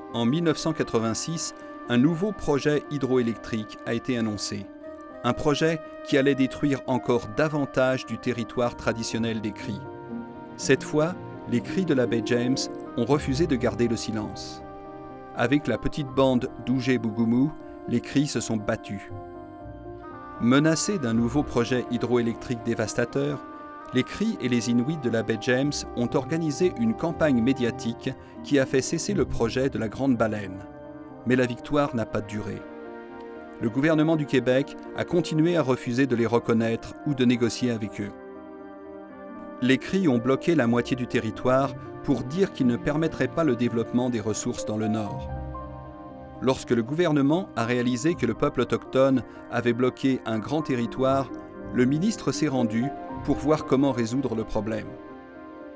En 1986, un nouveau projet hydroélectrique a été annoncé. Un projet qui allait détruire encore davantage du territoire traditionnel des Cris. Cette fois, les Cris de la baie James ont refusé de garder le silence. Avec la petite bande d'Ouje-Bougoumou, les Cris se sont battus. Menacés d'un nouveau projet hydroélectrique dévastateur, les Cris et les Inuits de la baie James ont organisé une campagne médiatique qui a fait cesser le projet de la Grande Baleine. Mais la victoire n'a pas duré. Le gouvernement du Québec a continué à refuser de les reconnaître ou de négocier avec eux. Les Cris ont bloqué la moitié du territoire pour dire qu'ils ne permettraient pas le développement des ressources dans le nord. Lorsque le gouvernement a réalisé que le peuple autochtone avait bloqué un grand territoire, le ministre s'est rendu pour voir comment résoudre le problème.